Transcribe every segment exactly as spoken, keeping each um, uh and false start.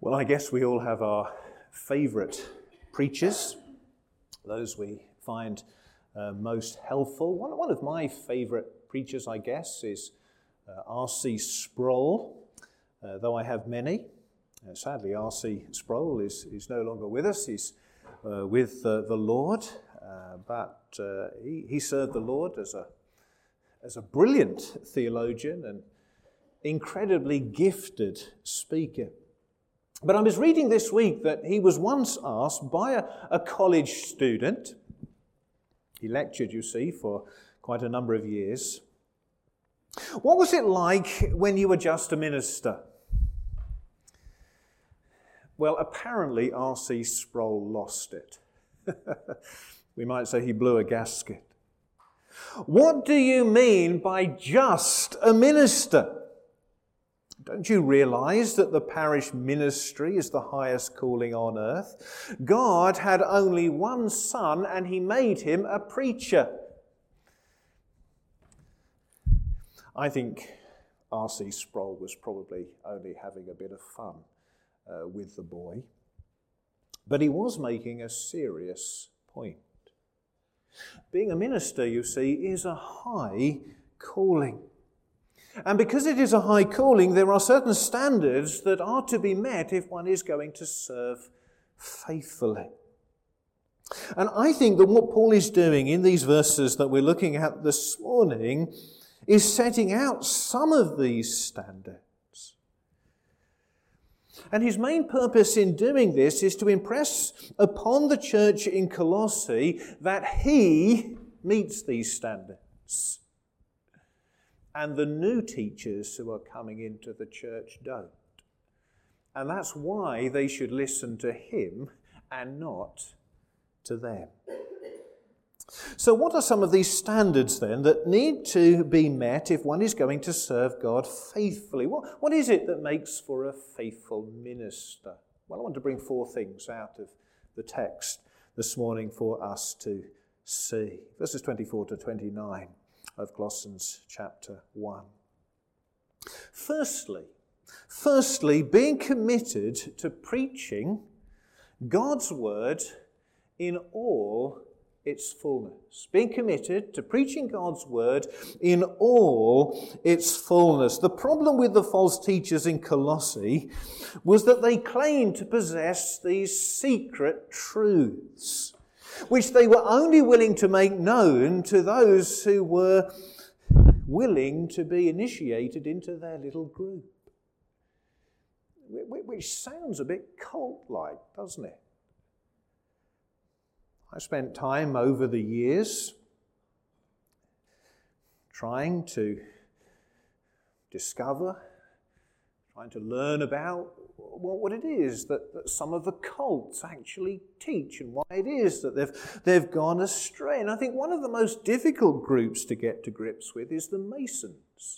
Well, I guess we all have our favourite preachers, those we find uh, most helpful. One, one of my favourite preachers, I guess, is uh, R C Sproul, uh, though I have many. Uh, sadly, R C Sproul is, is no longer with us. He's uh, with uh, the Lord, uh, but uh, he, he served the Lord as a, as a brilliant theologian and incredibly gifted speaker. But I was reading this week that he was once asked by a, a college student. He lectured, you see, for quite a number of years. What was it like when you were just a minister? Well, apparently R C Sproul lost it. We might say he blew a gasket. What do you mean by just a minister? Don't you realize that the parish ministry is the highest calling on earth? God had only one son and he made him a preacher. I think R C Sproul was probably only having a bit of fun uh, with the boy. But he was making a serious point. Being a minister, you see, is a high calling. And because it is a high calling, there are certain standards that are to be met if one is going to serve faithfully. And I think that what Paul is doing in these verses that we're looking at this morning is setting out some of these standards. And his main purpose in doing this is to impress upon the church in Colossae that he meets these standards. And the new teachers who are coming into the church don't. And that's why they should listen to him and not to them. So what are some of these standards then that need to be met if one is going to serve God faithfully? What, what is it that makes for a faithful minister? Well, I want to bring four things out of the text this morning for us to see. Verses twenty-four to twenty-nine. Of Colossians chapter one. Firstly, firstly, being committed to preaching God's word in all its fullness. Being committed to preaching God's word in all its fullness. The problem with the false teachers in Colossae was that they claimed to possess these secret truths, which they were only willing to make known to those who were willing to be initiated into their little group. Which sounds a bit cult-like, doesn't it? I spent time over the years trying to discover, trying to learn about what it is that, that some of the cults actually teach and why it is that they've, they've gone astray. And I think one of the most difficult groups to get to grips with is the Masons.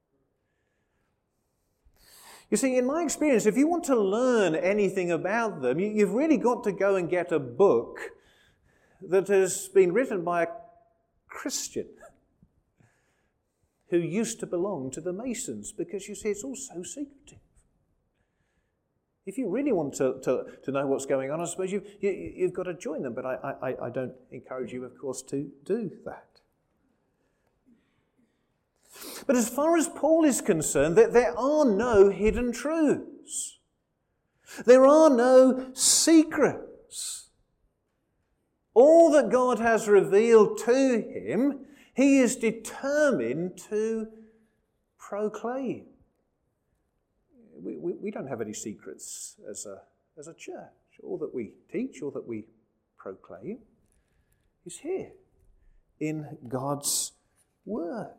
You see, in my experience, if you want to learn anything about them, you, you've really got to go and get a book that has been written by a Christian who used to belong to the Masons, because you see, it's all so secretive. If you really want to, to, to know what's going on, I suppose you, you, you've got to join them. But I, I, I don't encourage you, of course, to do that. But as far as Paul is concerned, that there are no hidden truths. There are no secrets. All that God has revealed to him, he is determined to proclaim. We, we, we don't have any secrets as a, as a church. All that we teach, all that we proclaim is here in God's word.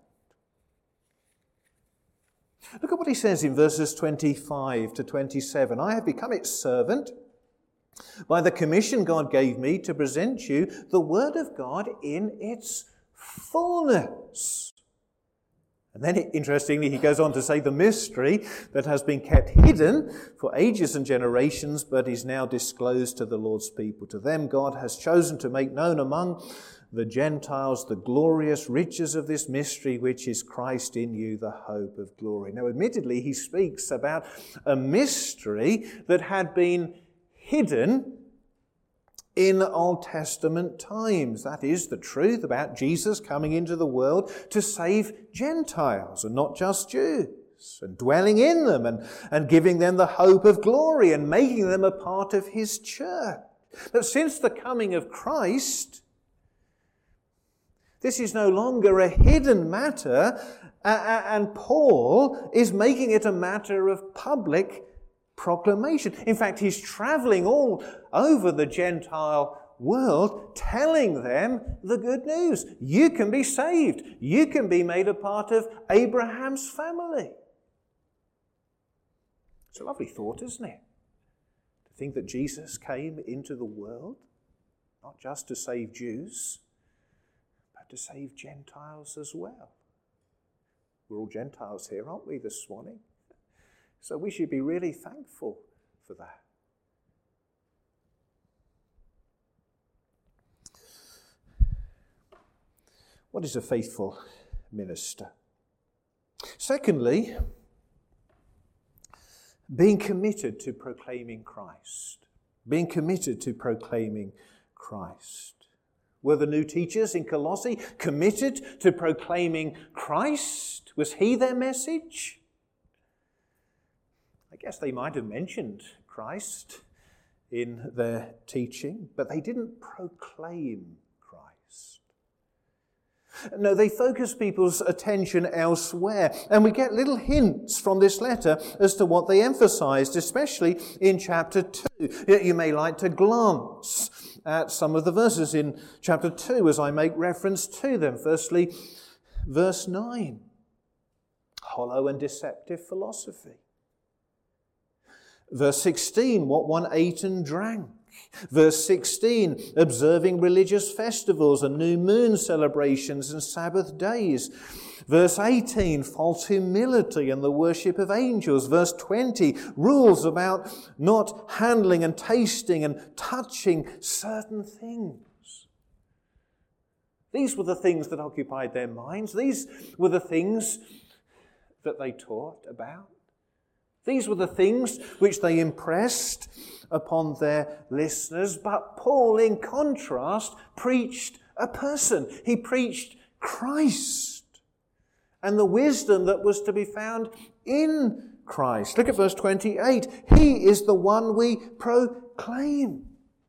Look at what he says in verses twenty-five to twenty-seven. I have become its servant by the commission God gave me to present you the word of God in its fullness. And then, interestingly, he goes on to say the mystery that has been kept hidden for ages and generations, but is now disclosed to the Lord's people. To them God has chosen to make known among the Gentiles the glorious riches of this mystery, which is Christ in you, the hope of glory. Now, admittedly, he speaks about a mystery that had been hidden in Old Testament times. That is the truth about Jesus coming into the world to save Gentiles and not just Jews, and dwelling in them and, and giving them the hope of glory and making them a part of his church. But since the coming of Christ, this is no longer a hidden matter, and Paul is making it a matter of public proclamation. In fact, he's traveling all over the Gentile world telling them the good news. You can be saved. You can be made a part of Abraham's family. It's a lovely thought, isn't it? To think that Jesus came into the world not just to save Jews, but to save Gentiles as well. We're all Gentiles here, aren't we, this morning? So we should be really thankful for that. What is a faithful minister? Secondly, being committed to proclaiming Christ. Being committed to proclaiming Christ. Were the new teachers in Colossae committed to proclaiming Christ? Was he their message? I guess they might have mentioned Christ in their teaching, but they didn't proclaim Christ. No, they focused people's attention elsewhere, and we get little hints from this letter as to what they emphasized, especially in chapter two. You may like to glance at some of the verses in chapter two as I make reference to them. Firstly, verse nine, hollow and deceptive philosophy. Verse sixteen, what one ate and drank. Verse sixteen, observing religious festivals and new moon celebrations and Sabbath days. Verse eighteen, false humility and the worship of angels. Verse twenty, rules about not handling and tasting and touching certain things. These were the things that occupied their minds. These were the things that they taught about. These were the things which they impressed upon their listeners. But Paul, in contrast, preached a person. He preached Christ and the wisdom that was to be found in Christ. Look at verse twenty-eight. He is the one we proclaim.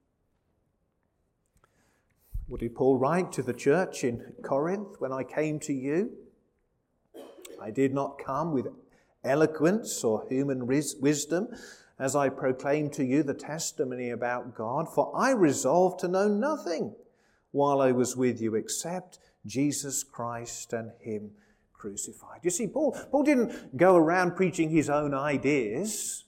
What did Paul write to the church in Corinth? When I came to you, I did not come with eloquence or human wisdom, as I proclaim to you the testimony about God, for I resolved to know nothing while I was with you except Jesus Christ and him crucified. You see, Paul, Paul didn't go around preaching his own ideas.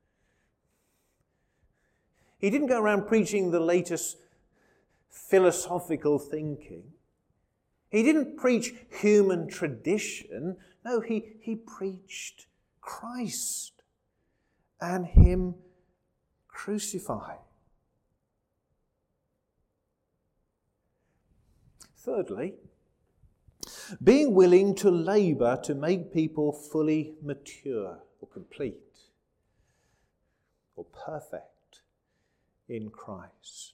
He didn't go around preaching the latest philosophical thinking. He didn't preach human tradition. No, he, he preached Christ and him crucified. Thirdly, being willing to labor to make people fully mature or complete or perfect in Christ.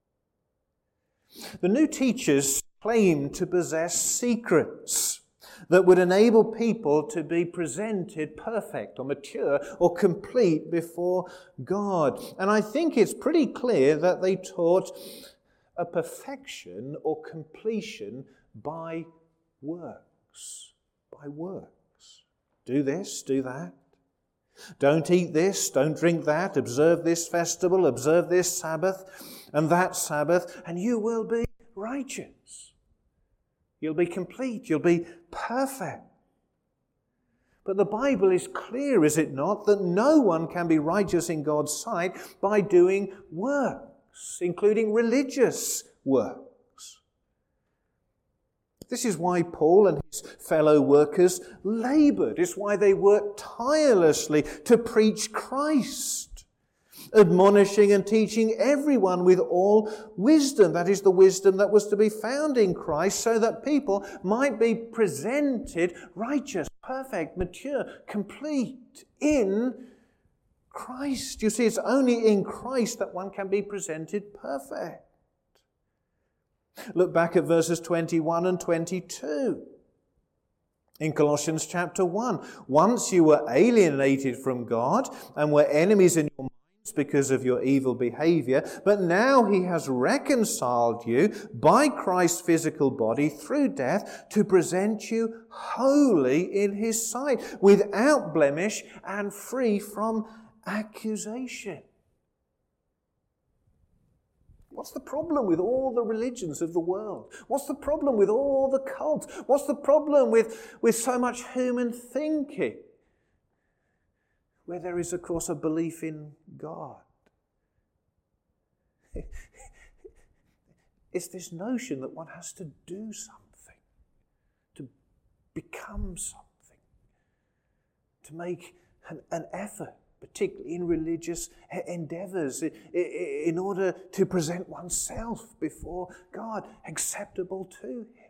The new teachers claimed to possess secrets that would enable people to be presented perfect or mature or complete before God. And I think it's pretty clear that they taught a perfection or completion by works. By works. Do this, do that. Don't eat this, don't drink that, observe this festival, observe this Sabbath and that Sabbath, and you will be righteous. You'll be complete. You'll be perfect. But the Bible is clear, is it not, that no one can be righteous in God's sight by doing works, including religious works. This is why Paul and his fellow workers labored. It's why they worked tirelessly to preach Christ admonishing and teaching everyone with all wisdom. That is the wisdom that was to be found in Christ, so that people might be presented righteous, perfect, mature, complete in Christ. You see, it's only in Christ that one can be presented perfect. Look back at verses twenty-one and twenty-two. In Colossians chapter one, once you were alienated from God and were enemies in your minds because of your evil behavior, but now he has reconciled you by Christ's physical body through death to present you holy in his sight, without blemish and free from accusation. What's the problem with all the religions of the world? What's the problem with all the cults? What's the problem with, with so much human thinking? Where there is, of course, a belief in God. It's this notion that one has to do something, to become something, to make an, an effort, particularly in religious endeavors, in order to present oneself before God, acceptable to him.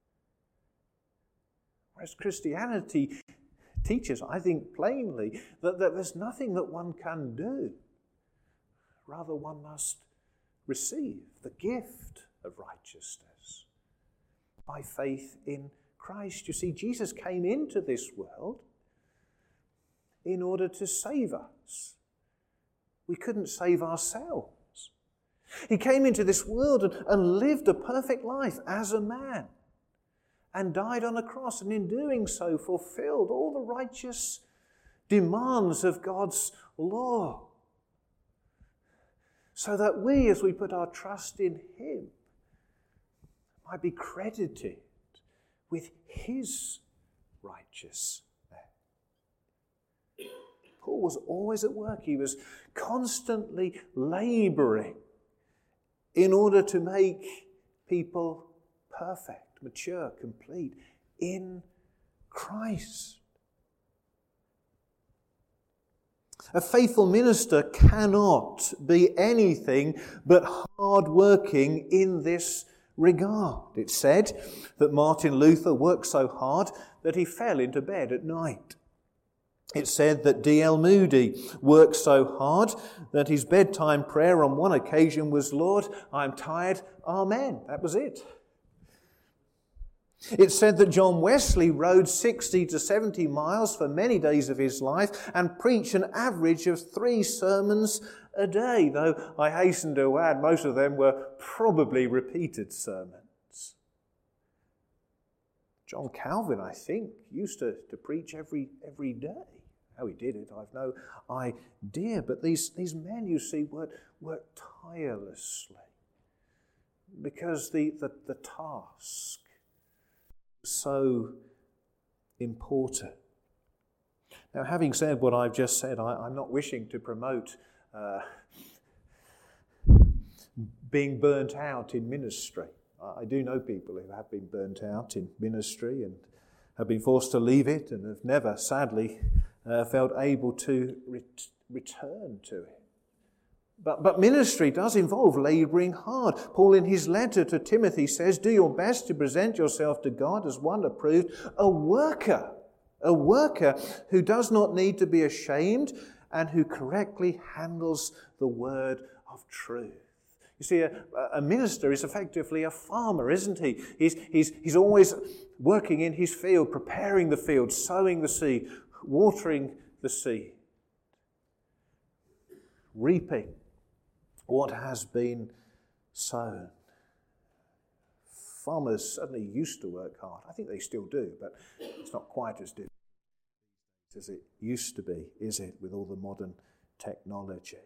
Whereas Christianity teaches, I think plainly, that, that there's nothing that one can do. Rather, one must receive the gift of righteousness by faith in Christ. You see, Jesus came into this world in order to save us. We couldn't save ourselves. He came into this world and, and lived a perfect life as a man and died on a cross, and in doing so fulfilled all the righteous demands of God's law, so that we, as we put our trust in him, might be credited with his righteousness. Paul was always at work. He was constantly laboring in order to make people perfect, mature, complete in Christ. A faithful minister cannot be anything but hard-working in this regard. It's said that Martin Luther worked so hard that he fell into bed at night. It's said that D L Moody worked so hard that his bedtime prayer on one occasion was, "Lord, I'm tired, amen." That was it. It's said that John Wesley rode sixty to seventy miles for many days of his life and preached an average of three sermons a day, though I hasten to add most of them were probably repeated sermons. John Calvin, I think, used to, to preach every every day. How he did it, I've no idea. But these, these men, you see, worked, worked tirelessly because the, the, the task was so important. Now, having said what I've just said, I, I'm not wishing to promote uh, being burnt out in ministry. I do know people who have been burnt out in ministry and have been forced to leave it and have never, sadly, uh, felt able to ret- return to it. But, but ministry does involve labouring hard. Paul in his letter to Timothy says, "Do your best to present yourself to God as one approved, a worker, a worker who does not need to be ashamed and who correctly handles the word of truth." You see, a, a minister is effectively a farmer, isn't he? He's, he's, he's always working in his field, preparing the field, sowing the seed, watering the seed, reaping what has been sown. Farmers certainly used to work hard. I think they still do, but it's not quite as difficult as it used to be, is it, with all the modern technology?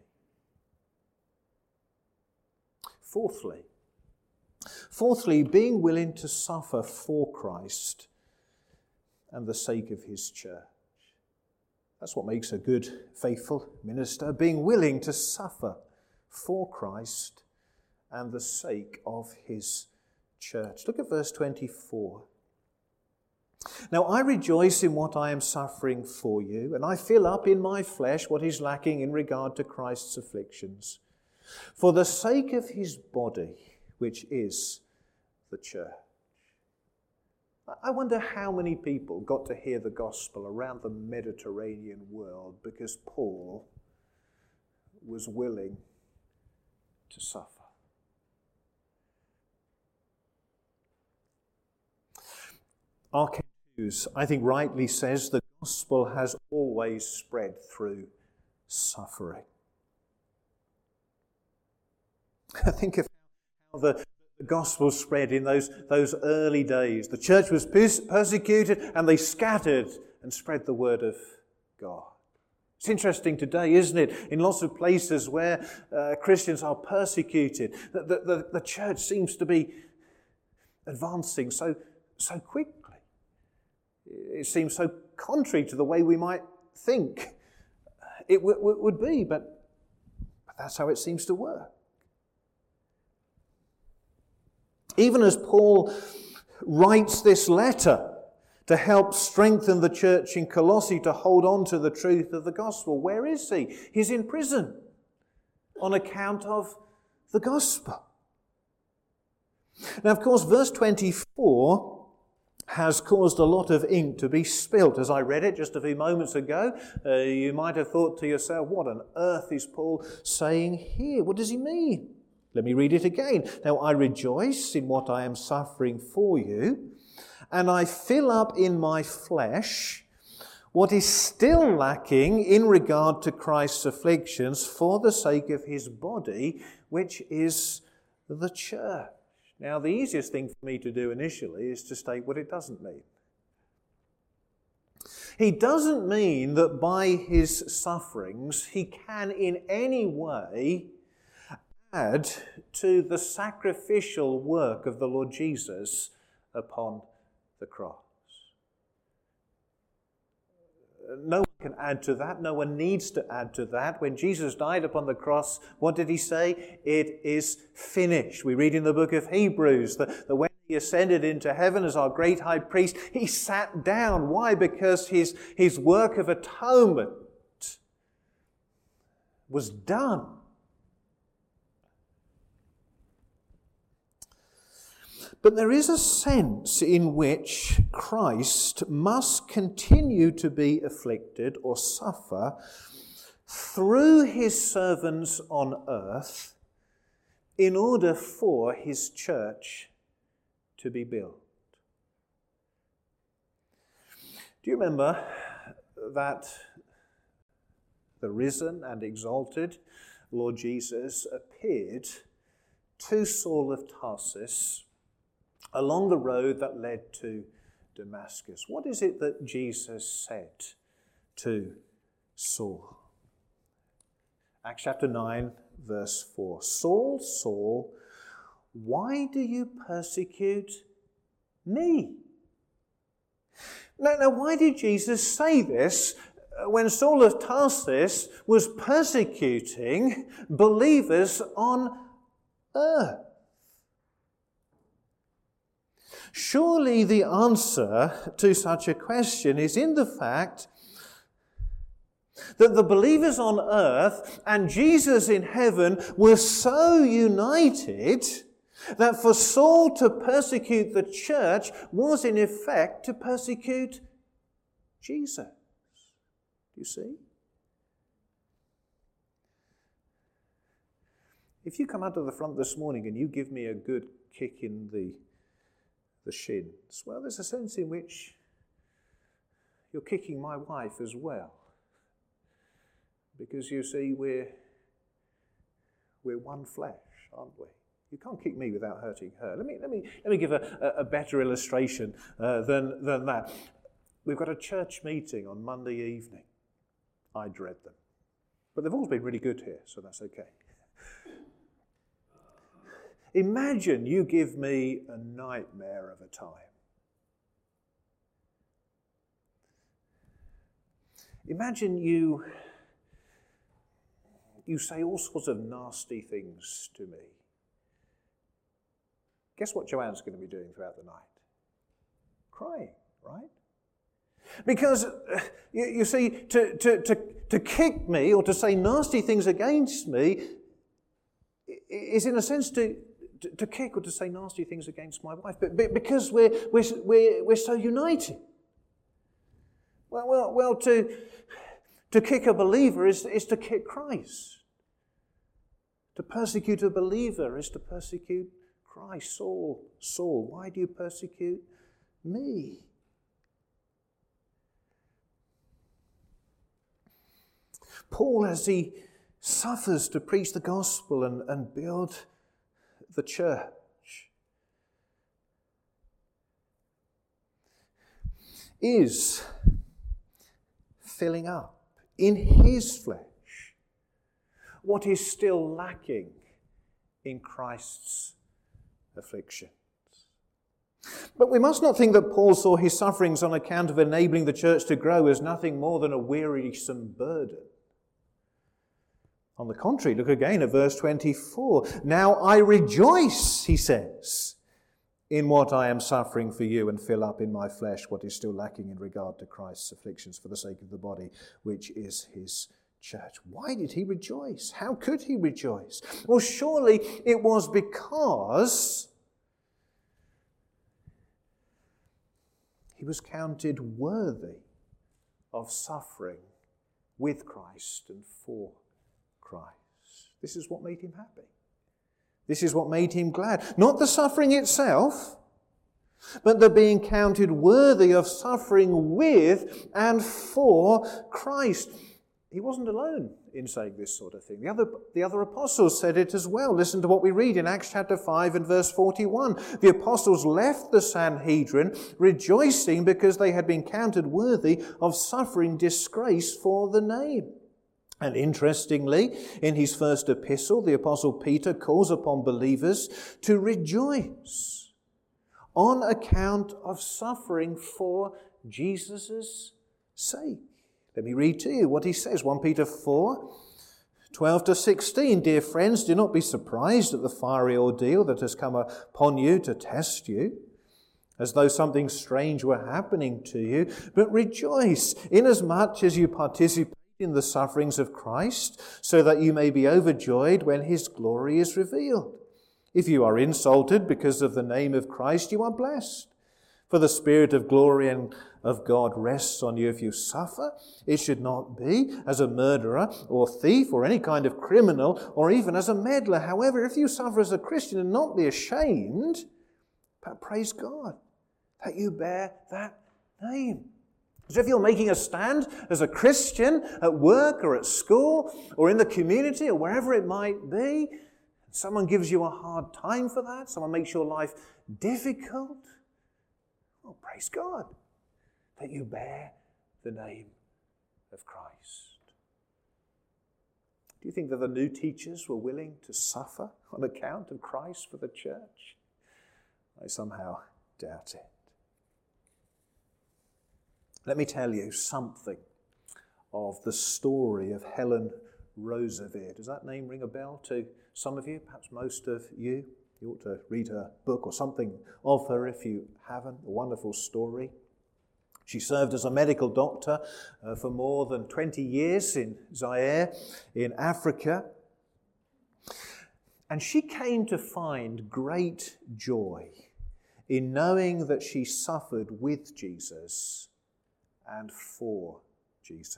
Fourthly, fourthly, being willing to suffer for Christ and the sake of his church. That's what makes a good, faithful minister, being willing to suffer for Christ and the sake of his church. Look at verse twenty-four. Now I rejoice in what I am suffering for you, and I fill up in my flesh what is lacking in regard to Christ's afflictions, for the sake of his body, which is the church. I wonder how many people got to hear the gospel around the Mediterranean world because Paul was willing to suffer. R K Hughes, I think, rightly says the gospel has always spread through suffering. Think of how the The gospel spread in those, those early days. The church was pers- persecuted and they scattered and spread the word of God. It's interesting today, isn't it? In lots of places where uh, Christians are persecuted, the, the, the church seems to be advancing so, so quickly. It seems so contrary to the way we might think it w- w- would be, but, but that's how it seems to work. Even as Paul writes this letter to help strengthen the church in Colossae to hold on to the truth of the gospel, where is he? He's in prison on account of the gospel. Now, of course, verse twenty-four has caused a lot of ink to be spilt. As I read it just a few moments ago, uh, you might have thought to yourself, what on earth is Paul saying here? What does he mean? Let me read it again. Now I rejoice in what I am suffering for you, and I fill up in my flesh what is still lacking in regard to Christ's afflictions for the sake of his body, which is the church. Now the easiest thing for me to do initially is to state what it doesn't mean. He doesn't mean that by his sufferings he can in any way add to the sacrificial work of the Lord Jesus upon the cross. No one can add to that. No one needs to add to that. When Jesus died upon the cross, what did he say? It is finished. We read in the book of Hebrews that, that when he ascended into heaven as our great high priest, he sat down. Why? Because his, his work of atonement was done. But there is a sense in which Christ must continue to be afflicted or suffer through his servants on earth in order for his church to be built. Do you remember that the risen and exalted Lord Jesus appeared to Saul of Tarsus along the road that led to Damascus? What is it that Jesus said to Saul? Acts chapter nine, verse four. Saul, Saul, why do you persecute me? Now, now, why did Jesus say this when Saul of Tarsus was persecuting believers on earth? Surely the answer to such a question is in the fact that the believers on earth and Jesus in heaven were so united that for Saul to persecute the church was in effect to persecute Jesus. Do you see? If you come out of the front this morning and you give me a good kick in the the shins, well, there's a sense in which you're kicking my wife as well. Because you see, we're, we're one flesh, aren't we? You can't kick me without hurting her. Let me, let me, let me give a, a better illustration uh, than, than that. We've got a church meeting on Monday evening. I dread them. But they've always been really good here, so that's okay. Imagine you give me a nightmare of a time. Imagine you, you say all sorts of nasty things to me. Guess what Joanne's going to be doing throughout the night? Crying. right? Because, you, you see, to, to, to, to kick me or to say nasty things against me is in a sense to, to, to kick or to say nasty things against my wife, but, but because we're, we're, we're, we're so united. Well, well, well to, to kick a believer is, is to kick Christ. To persecute a believer is to persecute Christ. Saul, Saul, why do you persecute me? Paul, as he suffers to preach the gospel and, and build the church, is filling up in his flesh what is still lacking in Christ's afflictions. But we must not think that Paul saw his sufferings on account of enabling the church to grow as nothing more than a wearisome burden. On the contrary, look again at verse twenty-four. Now I rejoice, he says, in what I am suffering for you, and fill up in my flesh what is still lacking in regard to Christ's afflictions for the sake of the body, which is his church. Why did he rejoice? How could he rejoice? Well, surely it was because he was counted worthy of suffering with Christ and for Christ. This is what made him happy. This is what made him glad. Not the suffering itself, but the being counted worthy of suffering with and for Christ. He wasn't alone in saying this sort of thing. The other, the other apostles said it as well. Listen to what we read in Acts chapter five and verse forty-one. The apostles left the Sanhedrin rejoicing because they had been counted worthy of suffering disgrace for the name. And interestingly, in his first epistle, the apostle Peter calls upon believers to rejoice on account of suffering for Jesus' sake. Let me read to you what he says. First Peter four, twelve to sixteen. Dear friends, do not be surprised at the fiery ordeal that has come upon you to test you, as though something strange were happening to you, but rejoice inasmuch as you participate in the sufferings of Christ, so that you may be overjoyed when his glory is revealed. If you are insulted because of the name of Christ, you are blessed. For the Spirit of glory and of God rests on you if you suffer. It should not be as a murderer or thief or any kind of criminal or even as a meddler. However, if you suffer as a Christian and not be ashamed, but praise God that you bear that name. So if you're making a stand as a Christian at work or at school or in the community or wherever it might be, someone gives you a hard time for that, someone makes your life difficult, well, praise God that you bear the name of Christ. Do you think that the new teachers were willing to suffer on account of Christ for the church? I somehow doubt it. Let me tell you something of the story of Helen Roseveare. Does that name ring a bell to some of you, perhaps most of you? You ought to read her book or something of her if you haven't. A wonderful story. She served as a medical doctor uh, for more than twenty years in Zaire, in Africa. And she came to find great joy in knowing that she suffered with Jesus and for Jesus.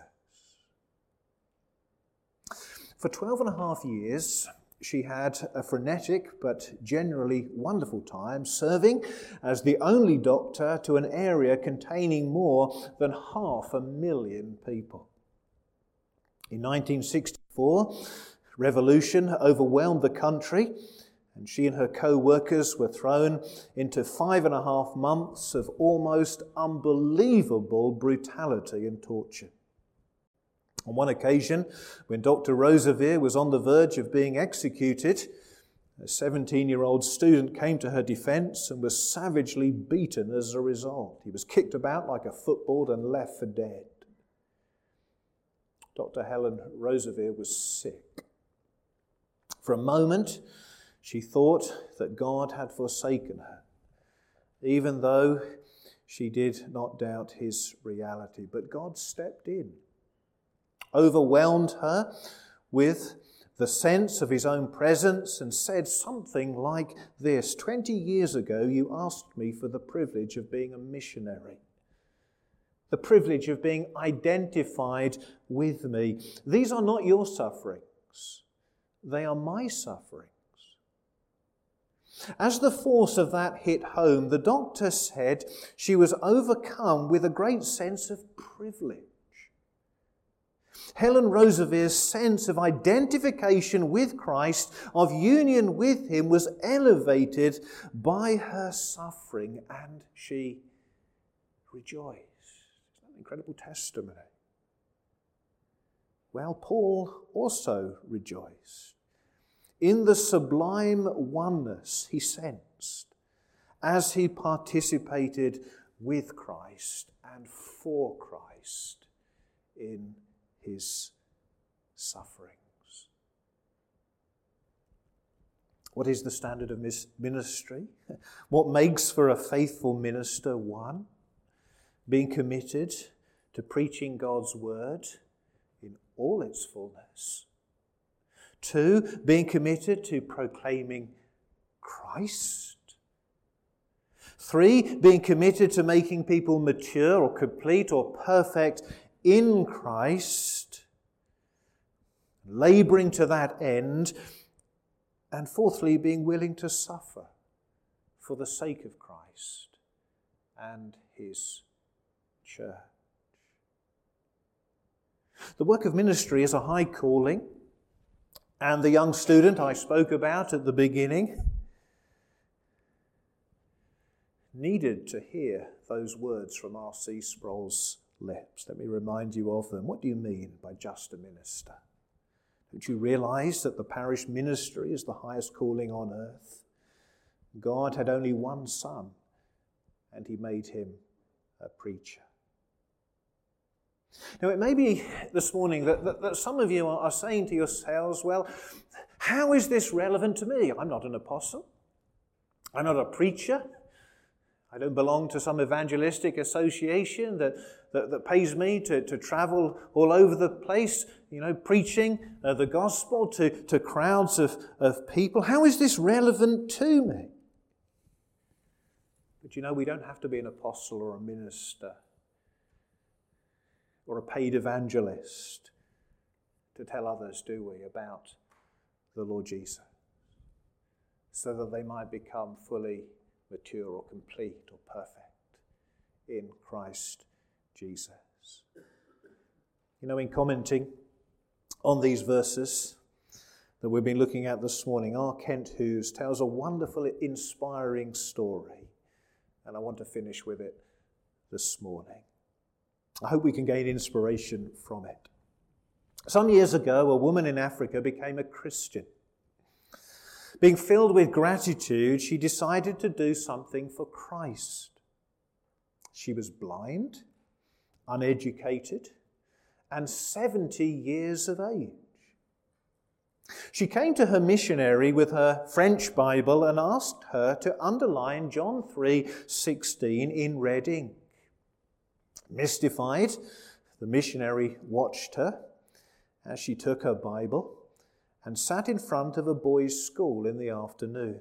For twelve and a half years, she had a frenetic but generally wonderful time serving as the only doctor to an area containing more than half a million people. In nineteen sixty-four, revolution overwhelmed the country, and she and her co-workers were thrown into five and a half months of almost unbelievable brutality and torture. On one occasion, when Doctor Roseveare was on the verge of being executed, a seventeen-year-old student came to her defense and was savagely beaten as a result. He was kicked about like a football and left for dead. Doctor Helen Roseveare was sick. For a moment, she thought that God had forsaken her, even though she did not doubt his reality. But God stepped in, overwhelmed her with the sense of his own presence, and said something like this: twenty years ago you asked me for the privilege of being a missionary, the privilege of being identified with me. These are not your sufferings, they are my sufferings. As the force of that hit home, the doctor said she was overcome with a great sense of privilege. Helen Roosevelt's sense of identification with Christ, of union with him, was elevated by her suffering, and she rejoiced. It's an incredible testimony. Well, Paul also rejoiced in the sublime oneness he sensed as he participated with Christ and for Christ in his sufferings. What is the standard of ministry? What makes for a faithful minister? One, being committed to preaching God's word in all its fullness. Two, being committed to proclaiming Christ. Three, being committed to making people mature or complete or perfect in Christ, labouring to that end. And fourthly, being willing to suffer for the sake of Christ and his church. The work of ministry is a high calling, and the young student I spoke about at the beginning needed to hear those words from R C Sproul's lips. Let me remind you of them. What do you mean by just a minister? Don't you realize that the parish ministry is the highest calling on earth? God had only one son, and he made him a preacher. Now, it may be this morning that, that, that some of you are, are saying to yourselves, well, how is this relevant to me? I'm not an apostle. I'm not a preacher. I don't belong to some evangelistic association that, that, that pays me to, to travel all over the place, you know, preaching uh, the gospel to, to crowds of, of people. How is this relevant to me? But you know, we don't have to be an apostle or a minister or a paid evangelist to tell others, do we, about the Lord Jesus, so that they might become fully mature or complete or perfect in Christ Jesus. You know, in commenting on these verses that we've been looking at this morning, R. Kent Hughes tells a wonderful, inspiring story, and I want to finish with it this morning. I hope we can gain inspiration from it. Some years ago, a woman in Africa became a Christian. Being filled with gratitude, she decided to do something for Christ. She was blind, uneducated, and seventy years of age. She came to her missionary with her French Bible and asked her to underline John three sixteen in red ink. Mystified, the missionary watched her as she took her Bible and sat in front of a boys' school in the afternoon.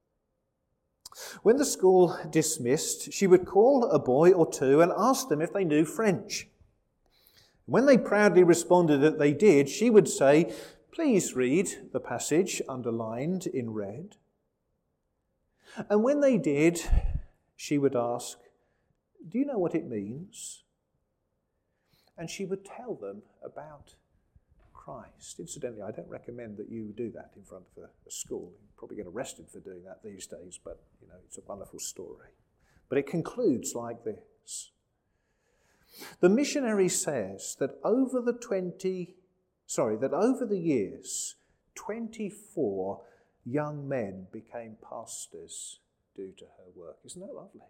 When the school dismissed, she would call a boy or two and ask them if they knew French. When they proudly responded that they did, she would say, "Please read the passage underlined in red." And when they did, she would ask, "Do you know what it means?" And she would tell them about Christ. Incidentally, I don't recommend that you do that in front of a, a school. You probably get arrested for doing that these days, but you know, it's a wonderful story. But it concludes like this. The missionary says that over the twenty, sorry, that over the years, twenty-four young men became pastors due to her work. Isn't that lovely?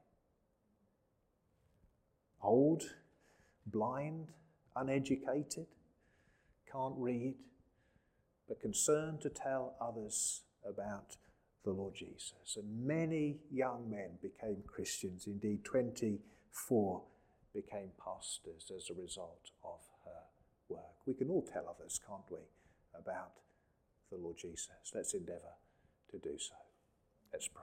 Old, blind, uneducated, can't read, but concerned to tell others about the Lord Jesus. And many young men became Christians, indeed twenty-four four became pastors as a result of her work. We can all tell others, can't we, about the Lord Jesus. Let's endeavour to do so. Let's pray.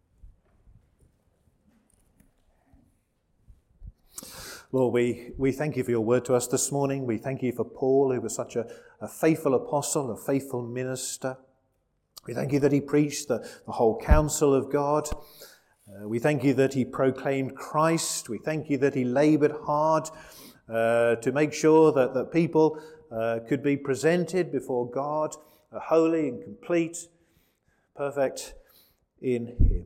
Lord, we, we thank you for your word to us this morning. We thank you for Paul, who was such a, a faithful apostle, a faithful minister. We thank you that he preached the, the whole counsel of God. Uh, we thank you that he proclaimed Christ. We thank you that he laboured hard uh, to make sure that, that people uh, could be presented before God, uh, holy and complete, perfect in him.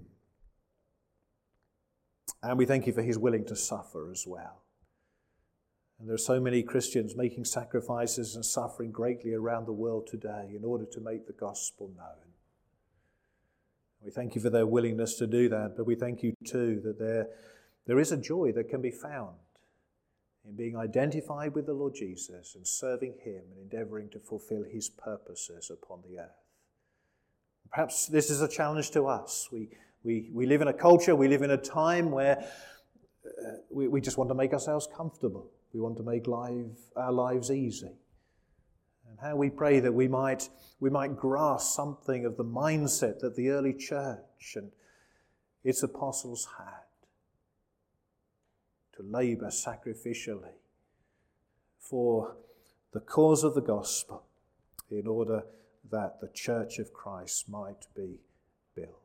And we thank you for his willing to suffer as well. And there are so many Christians making sacrifices and suffering greatly around the world today in order to make the gospel known. We thank you for their willingness to do that, but we thank you too that there, there is a joy that can be found in being identified with the Lord Jesus and serving him and endeavouring to fulfill his purposes upon the earth. Perhaps this is a challenge to us. We, we, we live in a culture, we live in a time where uh, we, we just want to make ourselves comfortable. We want to make life, our lives easy. And how we pray that we might, we might grasp something of the mindset that the early church and its apostles had to labour sacrificially for the cause of the gospel in order that the church of Christ might be built.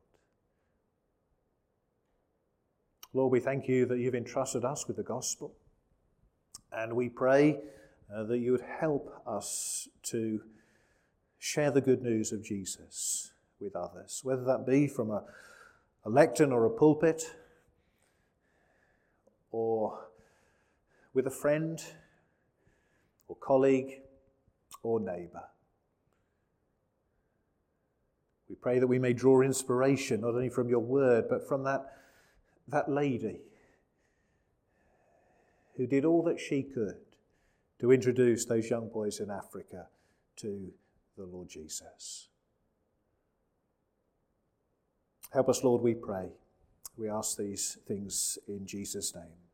Lord, we thank you that you've entrusted us with the gospel. And we pray uh, that you would help us to share the good news of Jesus with others, whether that be from a, a lectern or a pulpit, or with a friend, or colleague, or neighbour. We pray that we may draw inspiration not only from your word, but from that, that lady who did all that she could to introduce those young boys in Africa to the Lord Jesus. Help us, Lord, we pray. We ask these things in Jesus' name.